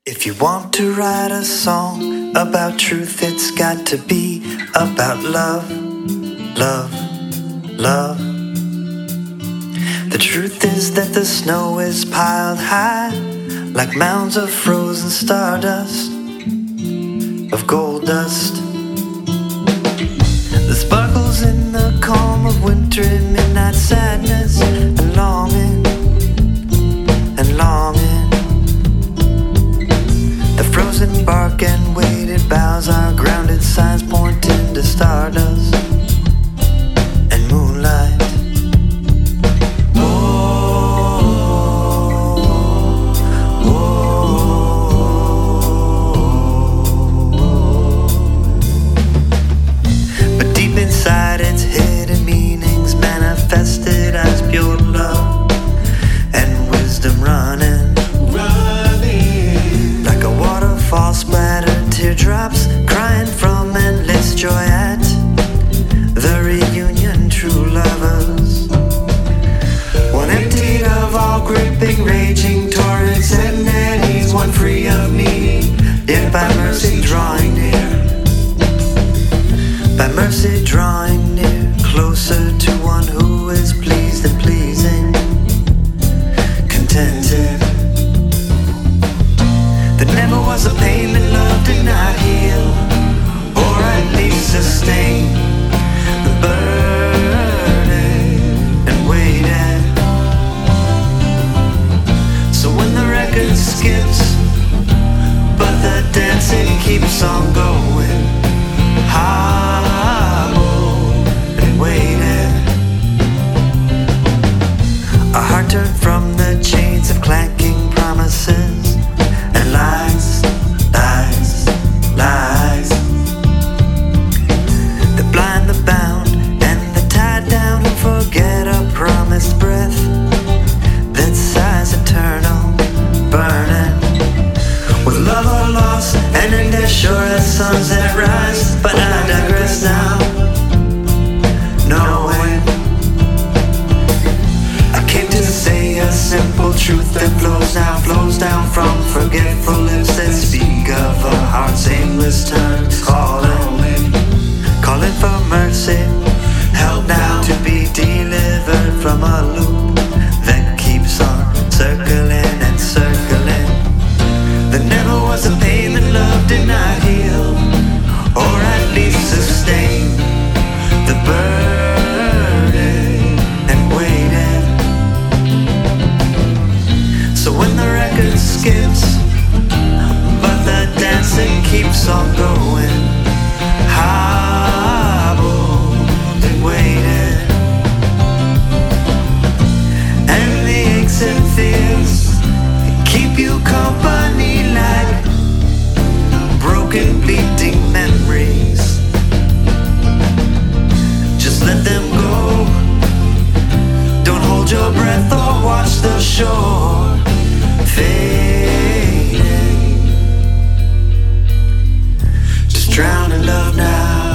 If you want to write a song about truth, it's got to be about love, love, love. The truth is that the snow is piled high, like mounds of frozen stardust, of gold dust. The sparkles in the calm of wintry midnight sadness, and longing, and longing. The frozen bark and weighted boughs are grounded signs pointing to stardust and moonlight. Inside its hidden meanings manifested as pure love and wisdom running like a waterfall splattered teardrops, crying from endless joy at the reunion. True lovers, one emptied of all gripping raging torrents and eddies, one free of need, yet by mercy drawing near. By mercy drawing near, closer to one who is pleased and pleasing, contented. There never was a pain that love did not heal, or at least sustain the burden and waited. So when the record skips, but the dancing keeps on going, and waited. A heart turned from the chains of clanking promises and lies, lies, lies that blind the bound and the tied down who forget a promised breath that sighs eternal, burning with love or loss and end as sure as suns that rise. But I digress now, knowing I came to say a simple truth that flows down from forgetful lips that speak of a heart's aimless turn, calling for mercy, held down to be delivered from a loop that keeps on circling and circling. There never was a pain that love did not heal, or at least sustain the burden and waited. So when the record skips, but the dancing keeps on going, hobbled and waited. And the aches and fears keep you company like broken, bleeding memories. Just let them go. Don't hold your breath or watch the shore fading. Just drown in love now.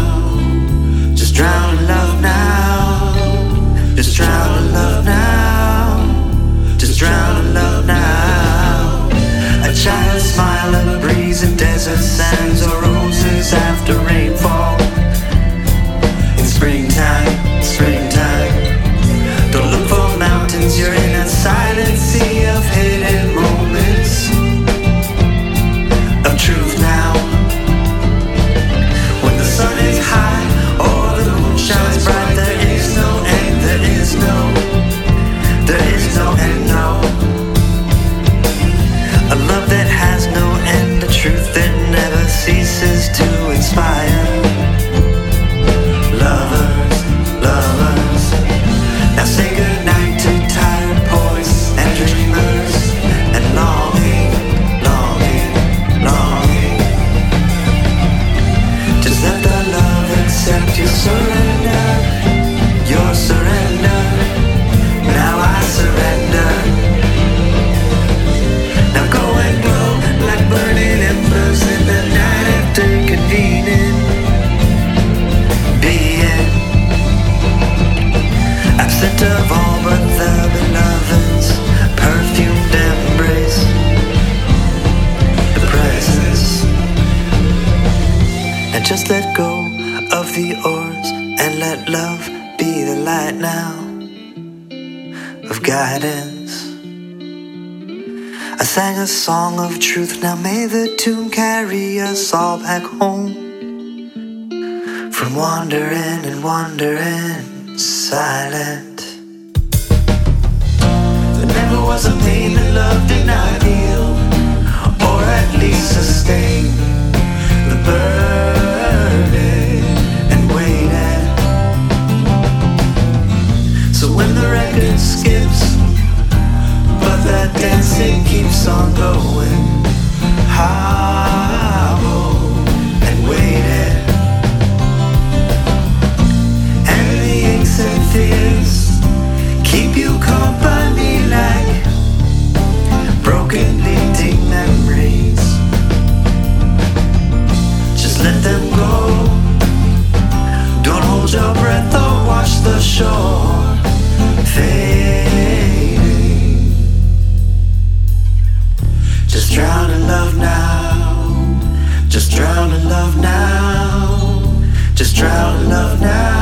let go of the oars and let love be the light now of guidance. I sang a song of truth, now may the tune carry us all back home. From wandering and wandering silent. There never was a pain that love did not heal, or at least sustain the burden and waiting. So when the record skips, but that dancing keeps on going, hollow and waiting. And the aches and fears keep you company like broken fleeting memories. Just let them go. Don't hold your breath or watch the shore fading. Just drown in love now. Just drown in love now. Just drown in love now.